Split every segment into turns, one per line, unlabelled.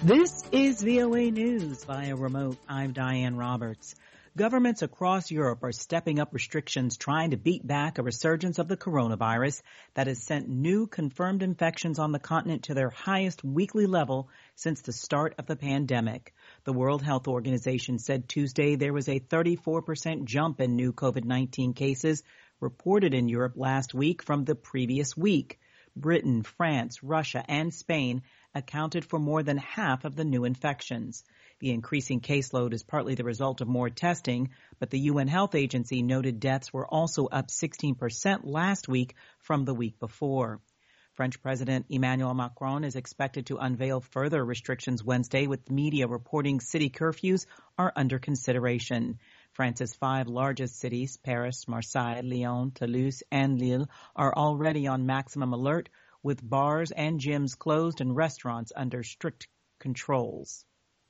This is VOA News via remote. I'm Diane Roberts. Governments across Europe are stepping up restrictions trying to beat back a resurgence of the coronavirus that has sent new confirmed infections on the continent to their highest weekly level since the start of the pandemic. The World Health Organization said Tuesday there was a 34% jump in new COVID-19 cases reported in Europe last week from the previous week. Britain, France, Russia, and Spain accounted for more than half of the new infections. The increasing caseload is partly the result of more testing, but the UN Health Agency noted deaths were also up 16% last week from the week before. French President Emmanuel Macron is expected to unveil further restrictions Wednesday, with media reporting city curfews are under consideration. France's 5 largest cities, Paris, Marseille, Lyon, Toulouse, and Lille, are already on maximum alert, with bars and gyms closed and restaurants under strict controls.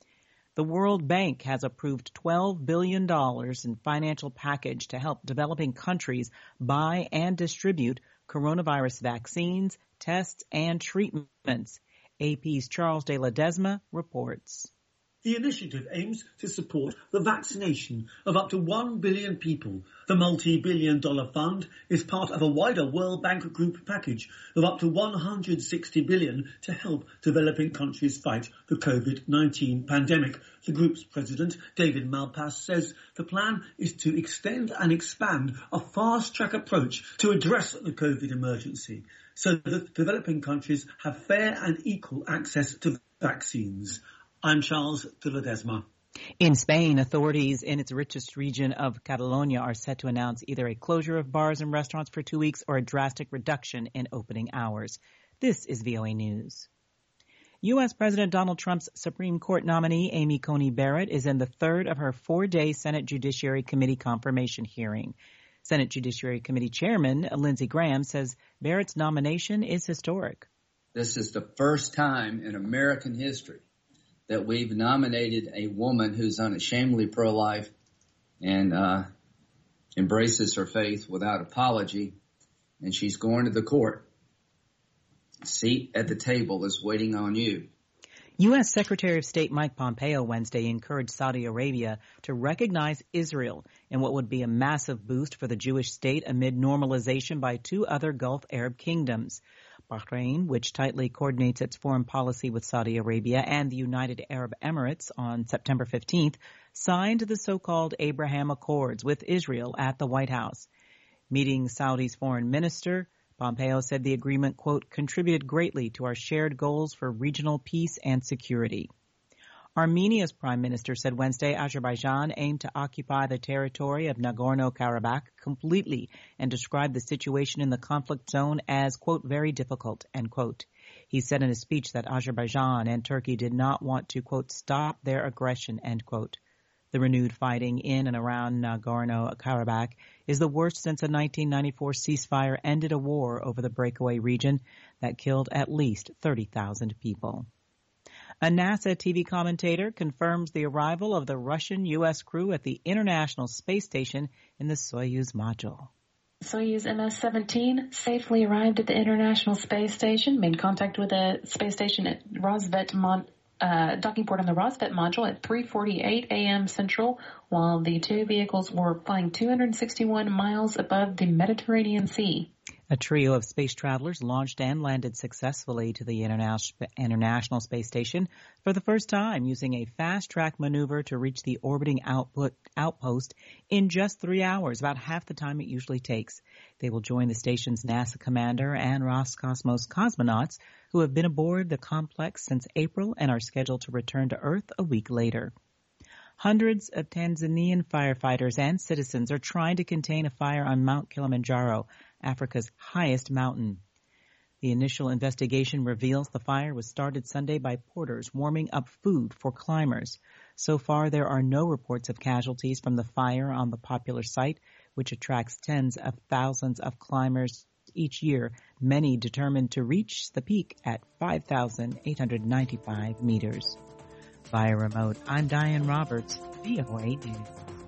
The World Bank has approved $12 billion in financial package to help developing countries buy and distribute coronavirus vaccines, tests, and treatments. AP's Charles de Ledesma reports.
The initiative aims to support the vaccination of up to 1 billion people. The multi-billion-dollar fund is part of a wider World Bank Group package of up to $160 billion to help developing countries fight the COVID-19 pandemic. The group's president, David Malpass, says the plan is to extend and expand a fast-track approach to address the COVID emergency so that developing countries have fair and equal access to vaccines. I'm Charles de Ledesma.
In Spain, authorities in its richest region of Catalonia are set to announce either a closure of bars and restaurants for 2 weeks or a drastic reduction in opening hours. This is VOA News. U.S. President Donald Trump's Supreme Court nominee, Amy Coney Barrett, is in the third of her 4-day Senate Judiciary Committee confirmation hearing. Senate Judiciary Committee Chairman Lindsey Graham says Barrett's nomination is historic.
This is the first time in American history that we've nominated a woman who's unashamedly pro-life and embraces her faith without apology, and she's going to the court. A seat at the table is waiting on you.
U.S. Secretary of State Mike Pompeo Wednesday encouraged Saudi Arabia to recognize Israel in what would be a massive boost for the Jewish state amid normalization by 2 other Gulf Arab kingdoms. Bahrain, which tightly coordinates its foreign policy with Saudi Arabia, and the United Arab Emirates on September 15th, signed the so-called Abraham Accords with Israel at the White House. Meeting Saudi's foreign minister, Pompeo said the agreement, quote, contributed greatly to our shared goals for regional peace and security. Armenia's prime minister said Wednesday Azerbaijan aimed to occupy the territory of Nagorno-Karabakh completely and described the situation in the conflict zone as, quote, very difficult, end quote. He said in a speech that Azerbaijan and Turkey did not want to, quote, stop their aggression, end quote. The renewed fighting in and around Nagorno-Karabakh is the worst since a 1994 ceasefire ended a war over the breakaway region that killed at least 30,000 people. A NASA TV commentator confirms the arrival of the Russian-U.S. crew at the International Space Station in the Soyuz module.
Soyuz MS-17 safely arrived at the International Space Station, made contact with the space station at Rosvet docking port on the Rosvet module at 3:48 a.m. Central, while the 2 vehicles were flying 261 miles above the Mediterranean Sea.
A trio of space travelers launched and landed successfully to the International Space Station for the first time, using a fast-track maneuver to reach the orbiting outpost in just 3 hours, about half the time it usually takes. They will join the station's NASA commander and Roscosmos cosmonauts who have been aboard the complex since April and are scheduled to return to Earth a week later. Hundreds of Tanzanian firefighters and citizens are trying to contain a fire on Mount Kilimanjaro, Africa's highest mountain. The initial investigation reveals the fire was started Sunday by porters warming up food for climbers. So far, there are no reports of casualties from the fire on the popular site, which attracts tens of thousands of climbers each year, many determined to reach the peak at 5,895 meters. Via remote, I'm Diane Roberts, VOA News.